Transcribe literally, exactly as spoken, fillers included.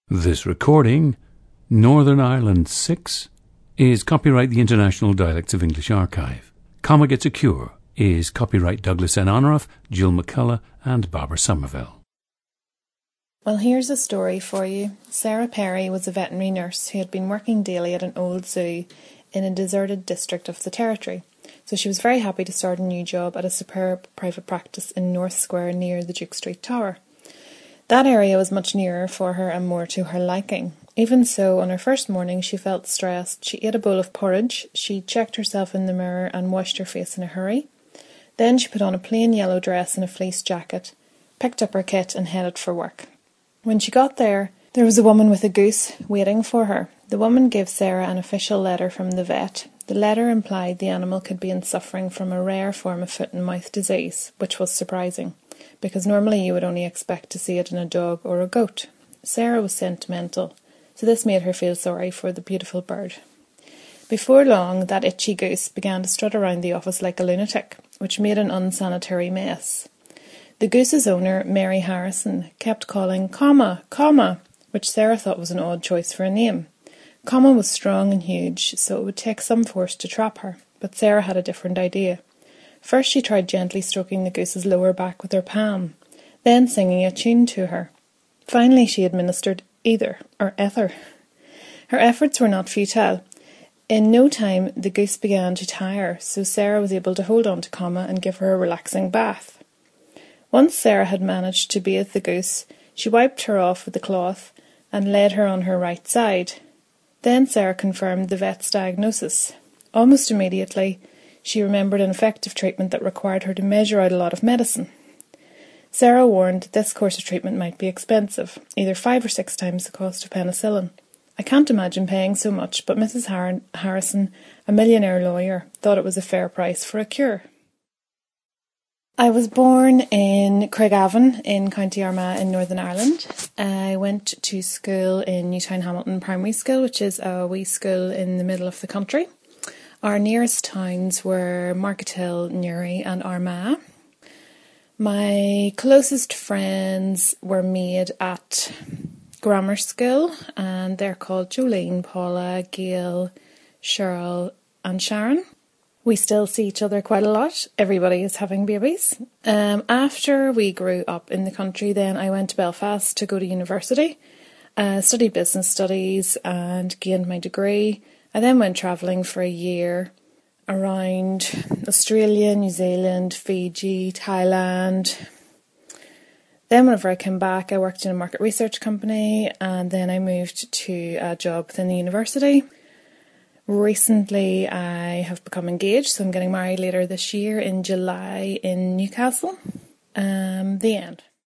This recording, Northern Ireland six, is copyright the International Dialects of English Archive. Comma Gets a Cure is copyright Douglas N. Honorath, Jill McCullough and Barbara Somerville. Well, here's a story for you. Sarah Perry was a veterinary nurse who had been working daily at an old zoo in a deserted district of the territory. So she was very happy to start a new job at a superb private practice in North Square near the Duke Street Tower. That area was much nearer for her and more to her liking. Even so, on her first morning she felt stressed. She ate a bowl of porridge, she checked herself in the mirror and washed her face in a hurry. Then she put on a plain yellow dress and a fleece jacket, picked up her kit and headed for work. When she got there, there was a woman with a goose waiting for her. The woman gave Sarah an official letter from the vet. The letter implied the animal could be suffering from a rare form of foot and mouth disease, which was surprising, because normally you would only expect to see it in a dog or a goat. Sarah was sentimental, so this made her feel sorry for the beautiful bird. Before long, that itchy goose began to strut around the office like a lunatic, which made an unsanitary mess. The goose's owner, Mary Harrison, kept calling Comma, Comma, which Sarah thought was an odd choice for a name. Comma was strong and huge, so it would take some force to trap her, but Sarah had a different idea. First she tried gently stroking the goose's lower back with her palm, then singing a tune to her. Finally she administered either, or ether. Her efforts were not futile. In no time the goose began to tire, so Sarah was able to hold on to Comma and give her a relaxing bath. Once Sarah had managed to bathe the goose, she wiped her off with a cloth and laid her on her right side. Then Sarah confirmed the vet's diagnosis. Almost immediately, she remembered an effective treatment that required her to measure out a lot of medicine. Sarah warned this course of treatment might be expensive, either five or six times the cost of penicillin. I can't imagine paying so much, but Missus Har- Harrison, a millionaire lawyer, thought it was a fair price for a cure. I was born in Craigavon in County Armagh in Northern Ireland. I went to school in Newtown Hamilton Primary School, which is a wee school in the middle of the country. Our nearest towns were Markethill, Newry and Armagh. My closest friends were made at grammar school, and they're called Jolene, Paula, Gail, Cheryl and Sharon. We still see each other quite a lot. Everybody is having babies. Um, after we grew up in the country, then I went to Belfast to go to university, uh, studied business studies and gained my degree. I then went travelling for a year around Australia, New Zealand, Fiji, Thailand. Then whenever I came back, I worked in a market research company, and then I moved to a job within the university. Recently, I have become engaged, so I'm getting married later this year in July in Newcastle. Um, the end.